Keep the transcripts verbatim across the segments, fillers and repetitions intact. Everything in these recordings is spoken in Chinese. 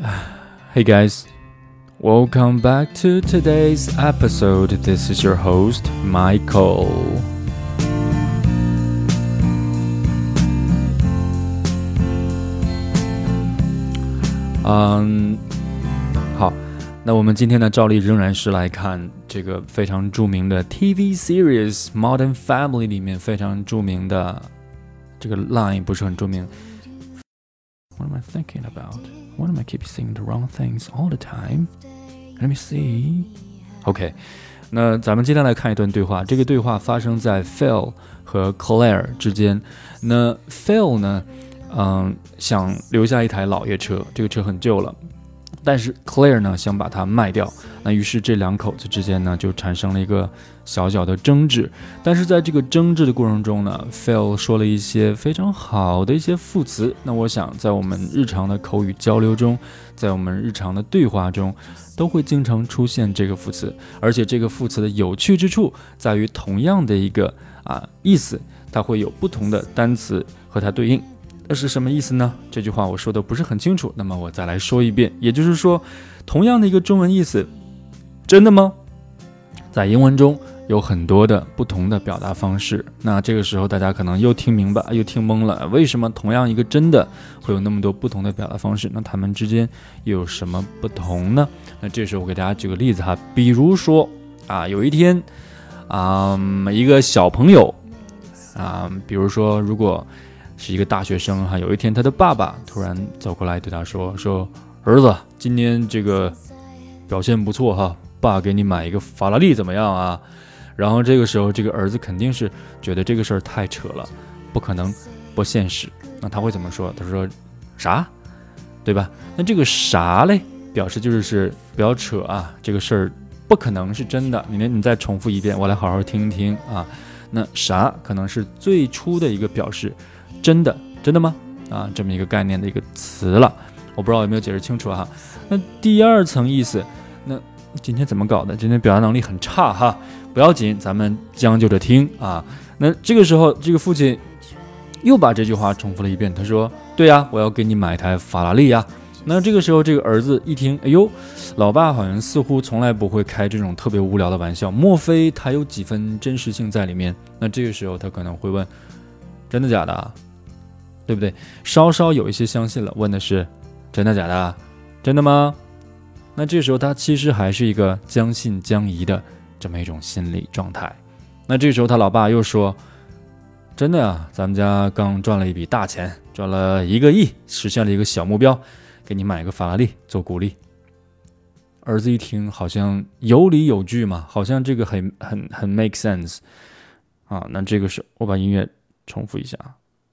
Hey guys, welcome back to today's episode. This is your host, Michael. 嗯，好，那我们今天的照例仍然是来看这个非常著名的 T V series Modern Family 里面非常著名的这个 line 不是很著名。What am I thinking about?Why do I keep saying the wrong things all the time? Let me see. OK, 那咱们今天来看一段对话。这个对话发生在 Phil 和 Claire 之间。那 Phil 呢，嗯，想留下一台老爷车，这个车很旧了。但是 Claire 呢，想把它卖掉。那于是这两口子之间呢，就产生了一个小小的争执。但是在这个争执的过程中呢 Phil 说了一些非常好的一些副词。那我想在我们日常的口语交流中，在我们日常的对话中，都会经常出现这个副词。而且这个副词的有趣之处在于同样的一个啊意思，它会有不同的单词和它对应。这是什么意思呢？这句话我说的不是很清楚，那么我再来说一遍。也就是说，同样的一个中文意思，真的吗？在英文中有很多的不同的表达方式。那这个时候大家可能又听明白又听懵了，为什么同样一个真的会有那么多不同的表达方式？那它们之间又有什么不同呢？那这时候我给大家举个例子哈，比如说啊，有一天啊、嗯，一个小朋友啊，比如说如果是一个大学生哈，有一天他的爸爸突然走过来对他说说儿子，今天这个表现不错哈，爸给你买一个法拉利怎么样啊？然后这个时候这个儿子肯定是觉得这个事儿太扯了，不可能，不现实。那他会怎么说？他说啥？对吧？那这个啥嘞，表示就是是不要扯啊，这个事儿不可能是真的。你你再重复一遍，我来好好听听啊。那啥可能是最初的一个表示真的，真的吗？啊，这么一个概念的一个词了，我不知道有没有解释清楚哈。那第二层意思，那今天怎么搞的？今天表达能力很差哈，不要紧，咱们将就着听啊。那这个时候，这个父亲又把这句话重复了一遍，他说：“对呀，我要给你买一台法拉利呀。”那这个时候，这个儿子一听，哎呦，老爸好像似乎从来不会开这种特别无聊的玩笑，莫非他有几分真实性在里面？那这个时候他可能会问：“真的假的啊？”对不对？稍稍有一些相信了，问的是真的假的？真的吗？那这时候他其实还是一个将信将疑的这么一种心理状态。那这时候他老爸又说：“真的呀，咱们家刚赚了一笔大钱，赚了一个亿，实现了一个小目标，给你买个法拉利做鼓励。”儿子一听好像有理有据嘛，好像这个很很很 make sense 啊。那这个是我把音乐重复一下。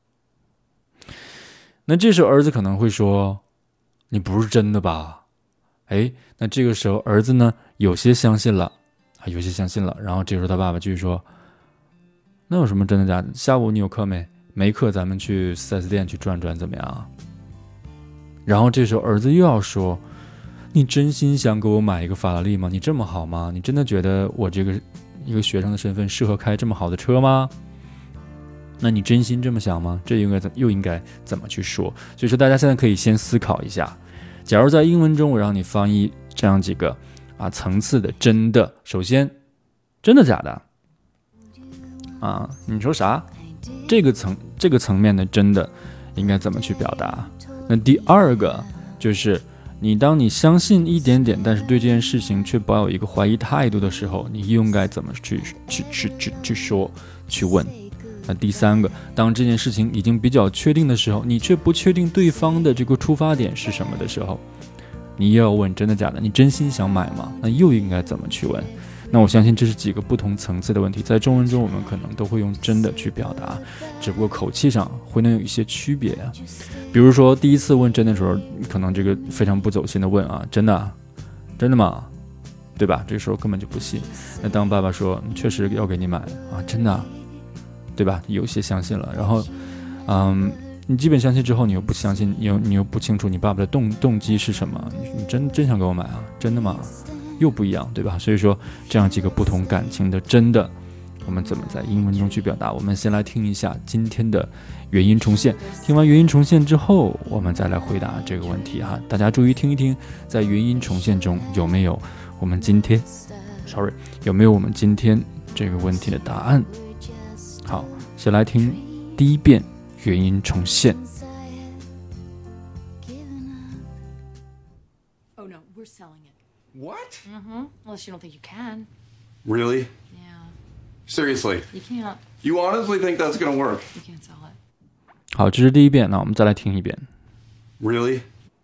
那这时候儿子可能会说：“你不是真的吧？”哎，那这个时候儿子呢，有些相信了，有些相信了。然后这时候他爸爸继续说：“那有什么真的假的？下午你有课没？没课，咱们去 四 S 店去转转，怎么样？”然后这时候儿子又要说：“你真心想给我买一个法拉利吗？你这么好吗？你真的觉得我这个一个学生的身份适合开这么好的车吗？那你真心这么想吗？这应该又应该怎么去说？”所以说大家现在可以先思考一下，假如在英文中我让你翻译这样几个啊层次的真的，首先真的假的啊，你说啥？这个层这个层面的真的应该怎么去表达？那第二个就是你当你相信一点点，但是对这件事情却抱有一个怀疑态度的时候，你又应该怎么去去去去去说去问？那第三个，当这件事情已经比较确定的时候，你却不确定对方的这个出发点是什么的时候，你又要问真的假的？你真心想买吗？那又应该怎么去问？那我相信这是几个不同层次的问题，在中文中我们可能都会用真的去表达，只不过口气上会能有一些区别啊。比如说第一次问真的时候，可能这个非常不走心的问啊，真的真的吗？对吧？这个时候根本就不信。那当爸爸说确实要给你买啊，真的，对吧？有些相信了，然后嗯，你基本相信之后，你又不相信，你又你又不清楚你爸爸的动动机是什么，你真真想给我买啊？真的吗？又不一样，对吧？所以说这样几个不同感情的真的我们怎么在英文中去表达。我们先来听一下今天的元音重现，听完元音重现之后，我们再来回答这个问题哈。大家注意听一听，在元音重现中有没有我们今天 sorry 有没有我们今天这个问题的答案。好，先来听第一遍元音重现。 Oh no, we're selling it. What? Mm-hmm. Unless you don't think you can. Really? Yeah. Seriously? You can't. You honestly think that's gonna work? You can't sell it. 好，这是第一遍，那我们再来听一遍。 Really?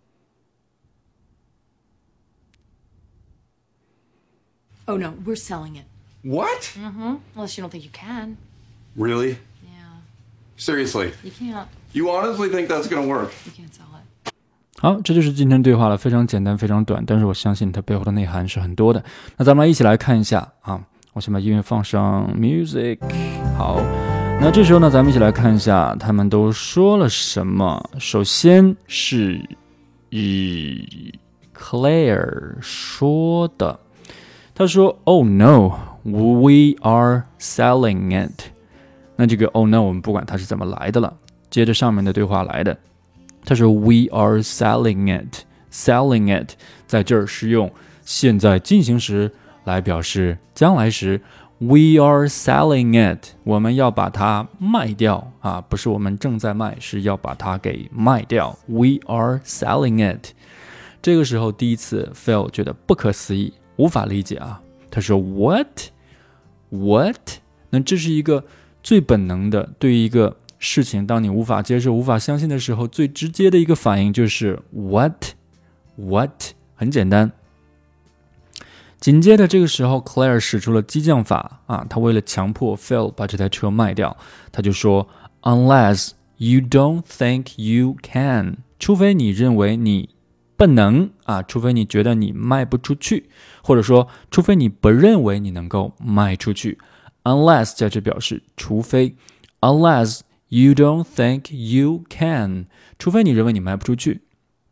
Oh no, we're selling it. What? Mm-hmm. Unless you don't think you can. Really? Yeah. Seriously? You can't. You honestly think that's gonna work? You can't sell it. 好，这就是今天对话了，非常简单，非常短，但是我相信它背后的内涵是很多的。那咱们来一起来看一下啊，我先把音乐放上 music。好，那这时候呢，咱们一起来看一下他们都说了什么。首先是以 Claire 说的，他说 Oh no, we are selling it。那这个 Oh no 我们不管它是怎么来的了，接着上面的对话来的。他说 We are selling it. Selling it 在这儿是用现在进行时来表示将来时。We are selling it. 我们要把它卖掉啊，不是我们正在卖，是要把它给卖掉。We are selling it. 这个时候第一次 Phil 觉得不可思议，无法理解啊。他说 What? What? 那这是一个最本能的，对于一个事情，当你无法接受、无法相信的时候，最直接的一个反应就是 What? What? 很简单。紧接着这个时候 Claire 使出了激将法啊，他为了强迫 Phil 把这台车卖掉，他就说 Unless you don't think you can， 除非你认为你不能啊，除非你觉得你卖不出去，或者说除非你不认为你能够卖出去。 Unless 在这表示除非， Unless you don't think you can， 除非你认为你卖不出去。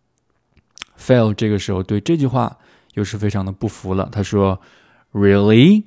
Phil 这个时候对这句话又是非常的不服了，他说 Really?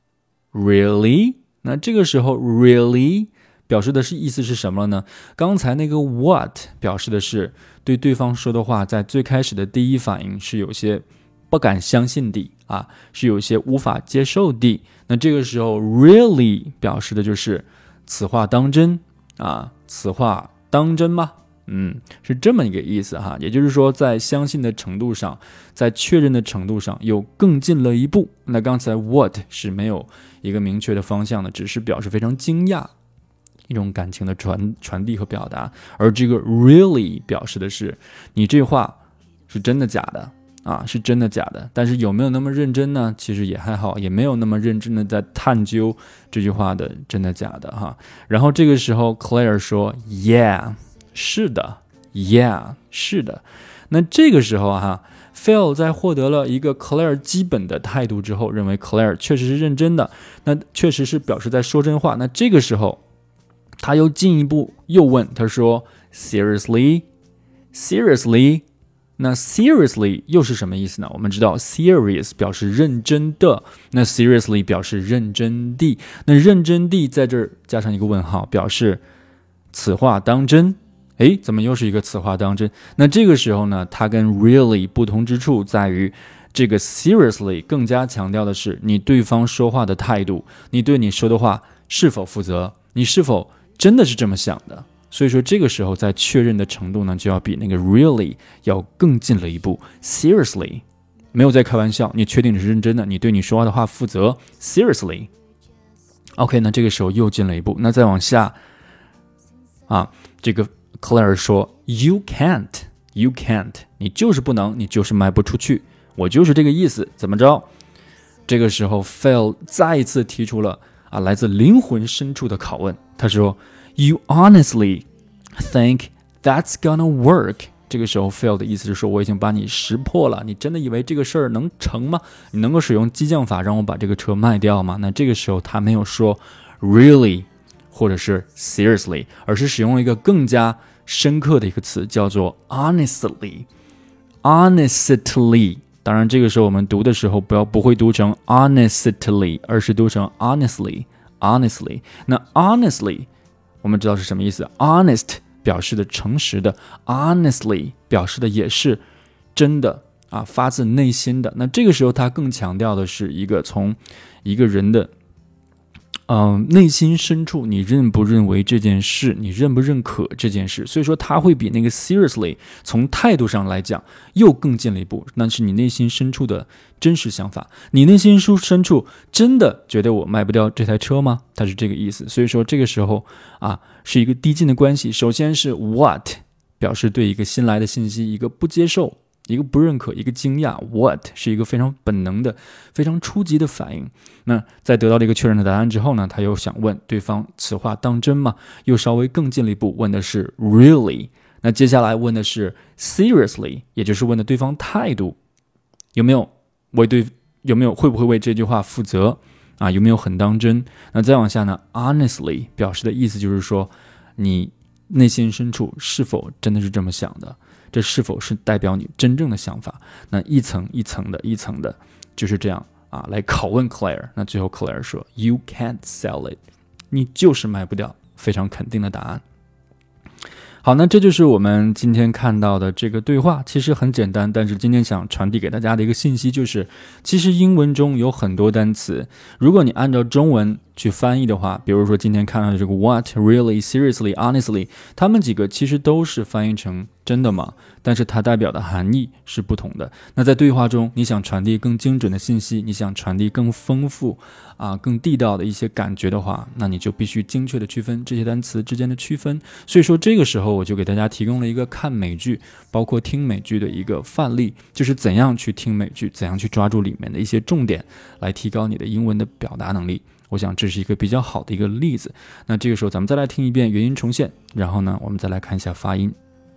Really? 那这个时候 Really 表示的是意思是什么了呢？刚才那个 What 表示的是对对方说的话在最开始的第一反应是有些不敢相信的啊，是有些无法接受的。那这个时候 Really 表示的就是此话当真啊，此话当真吗？嗯，是这么一个意思哈，也就是说，在相信的程度上，在确认的程度上又更进了一步。那刚才 what 是没有一个明确的方向的，只是表示非常惊讶，一种感情的传传递和表达。而这个 really 表示的是，你这话是真的假的啊，是真的假的。但是有没有那么认真呢？其实也还好，也没有那么认真的在探究这句话的真的假的哈。然后这个时候 Claire 说 Yeah。是的 Yeah 是的。那这个时候哈 Phil 在获得了一个 Claire 基本的态度之后，认为 Claire 确实是认真的，那确实是表示在说真话。那这个时候他又进一步又问，他说 Seriously? Seriously? 那 seriously 又是什么意思呢？我们知道 serious 表示认真的，那 seriously 表示认真地，那认真地在这儿加上一个问号，表示此话当真。诶，怎么又是一个此话当真？那这个时候呢，它跟 really 不同之处在于，这个 seriously 更加强调的是你对方说话的态度，你对你说的话是否负责，你是否真的是这么想的。所以说这个时候在确认的程度呢，就要比那个 really 要更进了一步。 Seriously 没有在开玩笑，你确定你是认真的，你对你说话的话负责。 Seriously OK， 那这个时候又进了一步。那再往下啊，这个Claire 说 You can't, you can't 你就是不能，你就是卖不出去，我就是这个意思，怎么着？这个时候 Phil 再一次提出了啊，来自灵魂深处的拷问，他说 You honestly think that's gonna work？ 这个时候 Phil 的意思是说，我已经把你识破了，你真的以为这个事儿能成吗？你能够使用激将法让我把这个车卖掉吗？那这个时候他没有说 Really或者是 seriously， 而是使用了一个更加深刻的一个词，叫做 honestly。 honestly， 当然这个时候我们读的时候不要不会读成 honestly， 而是读成 honestly honestly。那 honestly 我们知道是什么意思 ？honest 表示的诚实的 ，honestly 表示的也是真的啊，发自内心的。那这个时候他更强调的是一个从一个人的。嗯、呃，内心深处，你认不认为这件事，你认不认可这件事？所以说，他会比那个 seriously 从态度上来讲又更进了一步，那是你内心深处的真实想法。你内心深处真的觉得我卖不掉这台车吗？它是这个意思。所以说，这个时候啊，是一个递进的关系。首先是 what 表示对一个新来的信息一个不接受。一个不认可，一个惊讶 ，what 是一个非常本能的、非常初级的反应。那在得到了一个确认的答案之后呢，他又想问对方此话当真吗？又稍微更进了一步，问的是 really。那接下来问的是 seriously， 也就是问的对方态度有没有为对有没有会不会为这句话负责啊？有没有很当真？那再往下呢 ，honestly 表示的意思就是说你内心深处是否真的是这么想的？这是否是代表你真正的想法？那一层一层的，一层的，就是这样啊，来拷问 Claire。那最后 Claire 说 ，You can't sell it， 你就是卖不掉，非常肯定的答案。好，那这就是我们今天看到的这个对话，其实很简单，但是今天想传递给大家的一个信息就是，其实英文中有很多单词，如果你按照中文去翻译的话，比如说今天看到的这个 what, really, seriously, honestly， 他们几个其实都是翻译成真的吗？但是它代表的含义是不同的。那在对话中，你想传递更精准的信息，你想传递更丰富啊、更地道的一些感觉的话，那你就必须精确的区分这些单词之间的区分。所以说这个时候我就给大家提供了一个看美剧，包括听美剧的一个范例，就是怎样去听美剧，怎样去抓住里面的一些重点，来提高你的英文的表达能力。我想这是一个比较好的一个例子。那这个时候咱们再来听一遍原音重现，然后呢，我们再来看一下发音。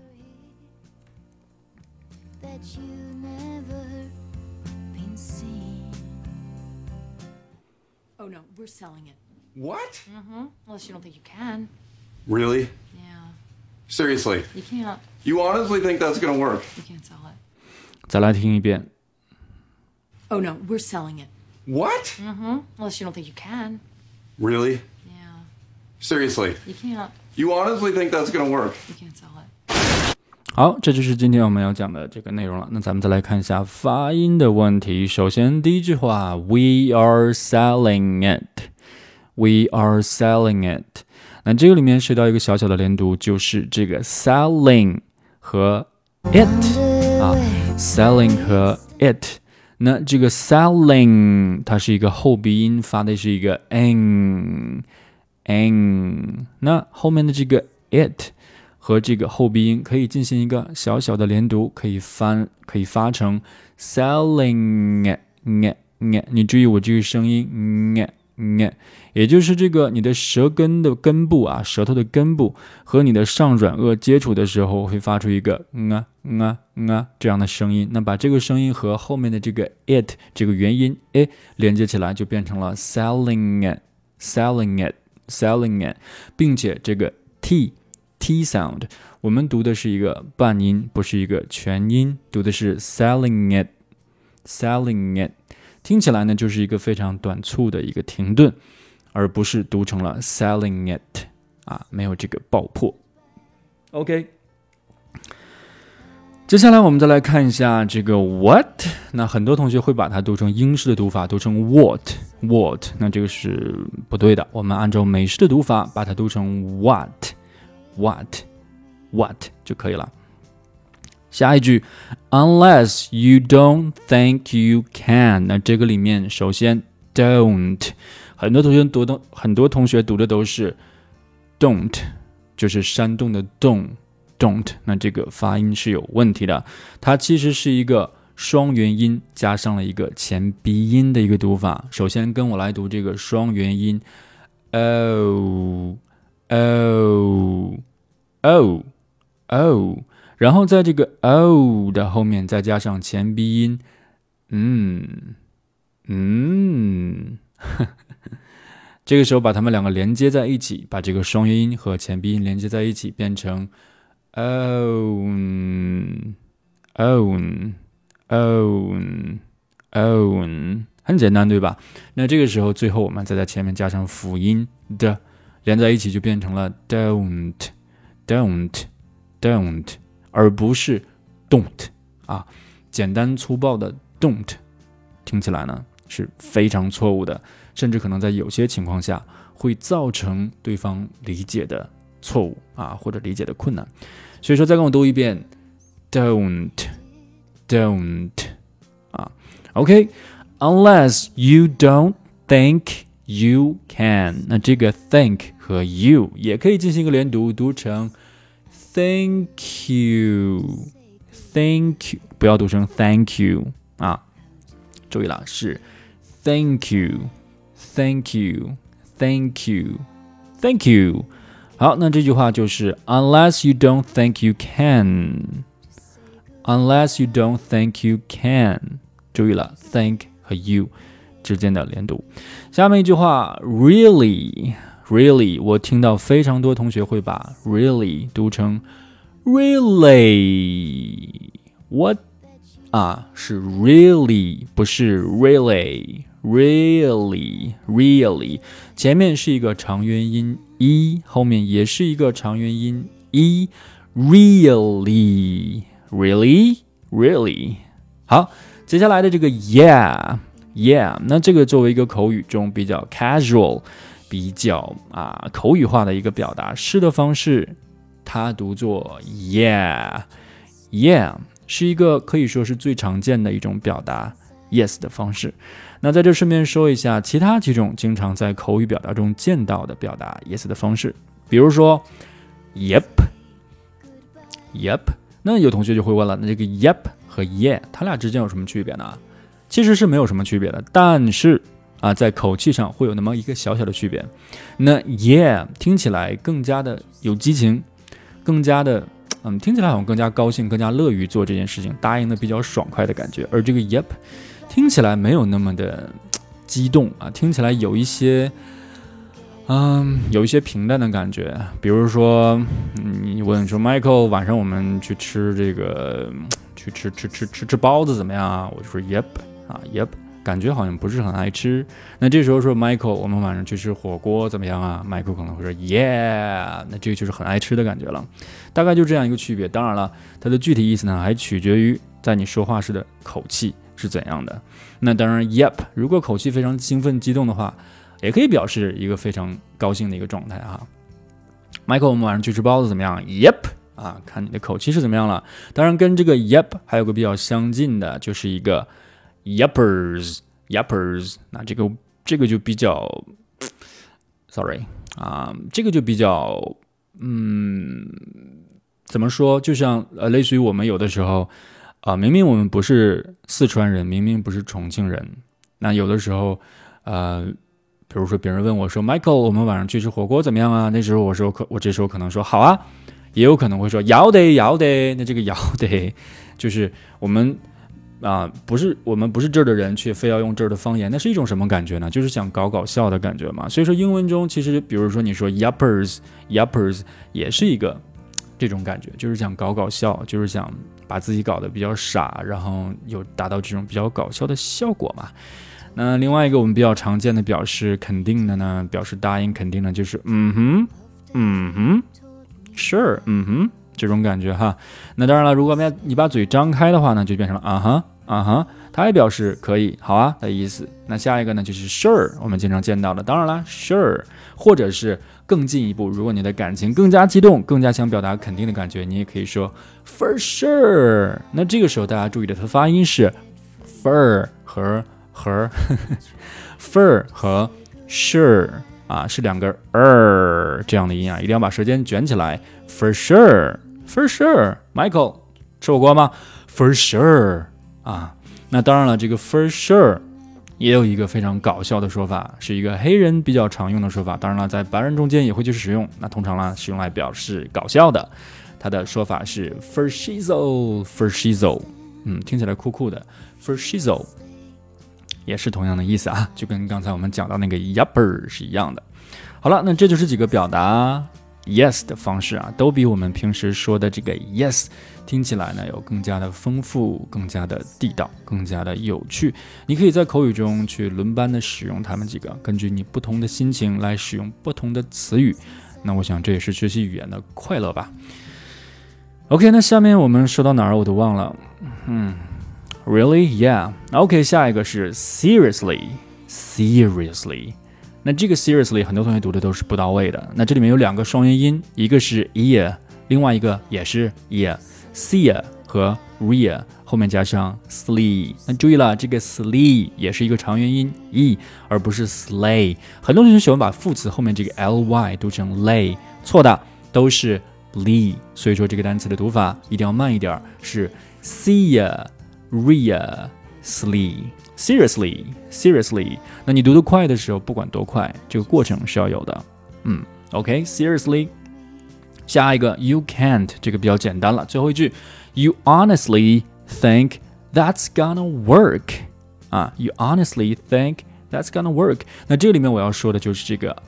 Oh no, we're selling it. What? Mm-hmm. Unless you don't think you can. Really? Yeah. Seriously? You can't. You honestly think that's gonna work? You can't sell it. 再来听一遍。 Oh no, we're selling it. What? Mm-hmm. Unless you don't think you can. Really? Yeah. Seriously? You can't. You honestly think that's gonna work? You can't sell it. 好，这就是今天我们要讲的这个内容了。那咱们再来看一下发音的问题。首先第一句话 We are selling it We are selling it 那这个里面涉及到一个小小的连读，就是这个 selling 和 it 啊 selling 和 it。那这个 selling 它是一个后鼻音，发的是一个 n n。那后面的这个 it和这个后鼻音可以进行一个小小的连读，可以翻可以发成 selling， 你注意我这个声音，也就是这个你的舌根的根部啊，舌头的根部和你的上软腭接触的时候，会发出一个嗯啊嗯啊嗯啊这样的声音。那把这个声音和后面的这个 it 这个元音 a 连接起来，就变成了 selling it selling it selling it， 并且这个 t T sound 我们读的是一个半音，不是一个全音，读的是 selling it selling it， 听起来呢就是一个非常短促的一个停顿，而不是读成了 selling it 啊，没有这个爆破。 OK， 接下来我们再来看一下这个 what， 那很多同学会把它读成英式的读法，读成 what what， 那这个是不对的，我们按照美式的读法把它读成 what What, what 就可以了。下一句 Unless you don't think you can， 那这个里面首先 don't， 很多同学读的很多同学读的都是 don't， 就是山洞的洞 don't， 那这个发音是有问题的，它其实是一个双元音加上了一个前鼻音的一个读法。首先跟我来读这个双元音 oh oh oh oh， 然后在这个 oh 的后面再加上前鼻音嗯嗯这个时候把它们两个连接在一起，把这个双元音和前鼻音连接在一起，变成 own own own own， 很简单，对吧？那这个时候最后我们再在前面加上辅音的，连在一起就变成了 don't don't don't， 而不是 don't 啊，简单粗暴的 don't 听起来呢是非常错误的，甚至可能在有些情况下会造成对方理解的错误啊，或者理解的困难。所以说再跟我读一遍 don't don't 啊 OK unless you don't think you can， 那这个 think 和 you 也可以进行一个连读，读成 thank you thank you， 不要读成 thank you 啊，注意了，是 thank you thank you thank you thank you。 好，那这句话就是 unless you don't think you can unless you don't think you can， 注意了 think 和 you 之间的连读。下面一句话 really really， 我听到非常多同学会把 really 读成 really what 啊，是 really 不是 really really really， 前面是一个长元音 e， 后面也是一个长元音 e， really really really。 好，接下来的这个 yeah yeah， 那这个作为一个口语中比较 casual 比较啊口语化的一个表达是的方式，它读作 yeah yeah， 是一个可以说是最常见的一种表达 yes 的方式。那在这顺便说一下其他几种经常在口语表达中见到的表达 yes 的方式，比如说 yep yep， 那有同学就会问了，那这个 yep 和 yeah 它俩之间有什么区别呢？其实是没有什么区别的，但是啊，在口气上会有那么一个小小的区别。那 yeah 听起来更加的有激情，更加的嗯，听起来好像更加高兴，更加乐于做这件事情，答应的比较爽快的感觉。而这个 yep 听起来没有那么的激动啊，听起来有一些嗯，有一些平淡的感觉。比如说你问说 Michael 晚上我们去吃这个去吃吃吃吃吃包子怎么样啊？我就说 yep 啊 yep， 感觉好像不是很爱吃。那这时候说 Michael 我们晚上去吃火锅怎么样啊？ Michael 可能会说 yeah， 那这个就是很爱吃的感觉了。大概就这样一个区别。当然了，它的具体意思呢还取决于在你说话时的口气是怎样的。那当然 yep 如果口气非常兴奋激动的话，也可以表示一个非常高兴的一个状态哈。 Michael 我们晚上去吃包子怎么样？ Yep 啊，看你的口气是怎么样了。当然跟这个 yep 还有个比较相近的就是一个 yuppers yuppers， 那这个这个就比较 sorry 啊，这个就比较嗯怎么说，就像呃类似于我们有的时候啊、呃，明明我们不是四川人，明明不是重庆人，那有的时候呃比如说别人问我说 Michael 我们晚上去吃火锅怎么样啊？那时候我说可我这时候可能说好啊，也有可能会说要得要得。那这个要得就是我们啊、呃、不是我们不是这儿的人却非要用这儿的方言，那是一种什么感觉呢？就是想搞搞笑的感觉嘛。所以说英文中其实比如说你说 yuppers yuppers 也是一个这种感觉，就是想搞搞笑，就是想把自己搞得比较傻，然后有达到这种比较搞笑的效果嘛。那另外一个我们比较常见的表示肯定的呢，表示答应肯定的就是嗯哼嗯哼 sure 嗯哼这种感觉哈。那当然了，如果你把嘴张开的话呢，就变成了啊哈啊哈，它也表示可以好啊的意思。那下一个呢就是 sure， 我们经常见到的，当然了 sure， 或者是更进一步，如果你的感情更加激动，更加想表达肯定的感觉，你也可以说 for sure。 那这个时候大家注意的，它的发音是 for 和和fur 和 sure 啊，是两个 er 这样的音啊，一定要把舌尖卷起来。For sure for sure Michael 吃火锅吗？ For sure 啊。那当然了，这个 for sure 也有一个非常搞笑的说法，是一个黑人比较常用的说法，当然了在白人中间也会去使用。那通常呢是用来表示搞笑的，它的说法是 for shizzle for shizzle， 嗯，听起来酷酷的 for shizzle也是同样的意思啊，就跟刚才我们讲到那个 yupper 是一样的。好了，那这就是几个表达 yes 的方式啊，都比我们平时说的这个 yes 听起来呢有更加的丰富，更加的地道，更加的有趣。你可以在口语中去轮班的使用它们几个，根据你不同的心情来使用不同的词语。那我想这也是学习语言的快乐吧。OK， 那下面我们说到哪儿我都忘了。嗯 ，Really? Yeah. OK， 下一个是 seriously, seriously。那这个 seriously 很多同学读的都是不到位的。那这里面有两个双元音，一个是 ear， 另外一个也是 ear。see 和 rear 后面加上 slee。那注意了，这个 slee 也是一个长元音 e， 而不是 slay。很多同学喜欢把副词后面这个 ly 读成 lay， 错的，都是 lee。所以说这个单词的读法一定要慢一点，是 seer, rear, slee。Seriously, seriously， 那你读得快的时候，不管多快，这个过程是要有的。嗯 ，OK， seriously。下一个 you can't， 这个比较简单了。最后一句 you honestly think that's gonna work 啊 ，you honestly think that's gonna work。那这里面我要说的就是这个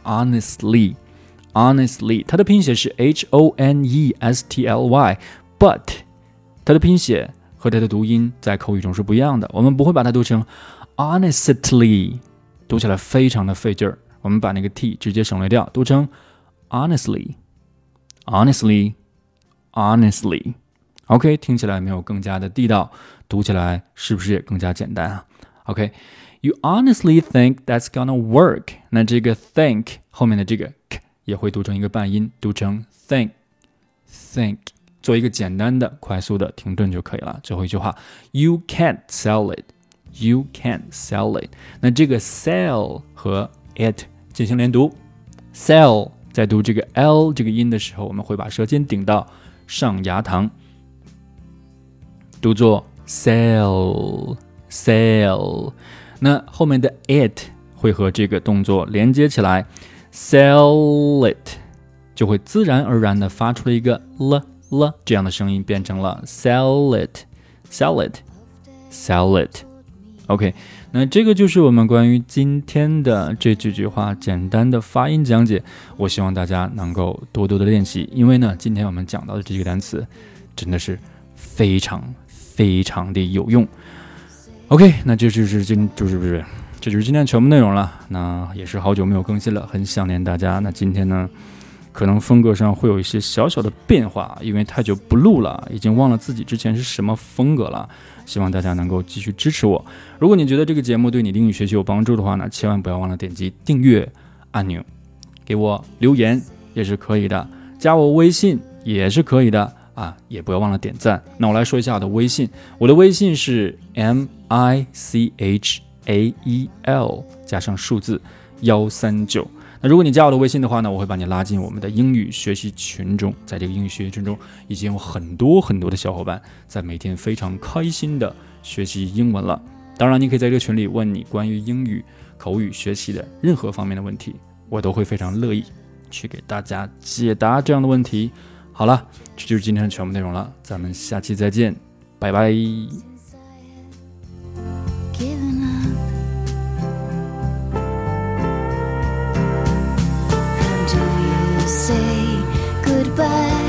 honestly，honestly， 它的拼写是 H O N E S T L Y，but 它的拼写和它的读音在口语中是不一样的，我们不会把它读成 honestly， 读起来非常的费劲儿，我们把那个 t 直接省略掉，读成 honestly honestly honestly OK， 听起来没有更加的地道，读起来是不是也更加简单啊 OK， you honestly think that's gonna work， 那这个 think 后面的这个 k 也会读成一个半音，读成 think think，做一个简单的快速的停顿就可以了。最后一句话 You can't sell it You can't sell it， 那这个 sell 和 it 进行连读， sell 在读这个 L 这个音的时候，我们会把舌尖顶到上牙膛，读作 sell sell， 那后面的 it 会和这个动作连接起来， sell it 就会自然而然的发出了一个 l了这样的声音，变成了 sell it sell it sell it OK， 那这个就是我们关于今天的这几句话简单的发音讲解，我希望大家能够多多的练习，因为呢今天我们讲到的这几个单词真的是非常非常的有用。 OK， 那这就是今就是不是这就是今天全部内容了，那也是好久没有更新了，很想念大家。那今天呢可能风格上会有一些小小的变化，因为太久不录了，已经忘了自己之前是什么风格了，希望大家能够继续支持我。如果你觉得这个节目对你的英语学习有帮助的话呢，千万不要忘了点击订阅按钮，给我留言也是可以的，加我微信也是可以的啊，也不要忘了点赞。那我来说一下我的微信，我的微信是 M I C H A E L 加上数字一三九。那如果你加我的微信的话呢，我会把你拉进我们的英语学习群中，在这个英语学习群中已经有很多很多的小伙伴在每天非常开心的学习英文了。当然你可以在这个群里问你关于英语口语学习的任何方面的问题，我都会非常乐意去给大家解答这样的问题。好了，这就是今天的全部内容了，咱们下期再见，拜拜。 Say goodbye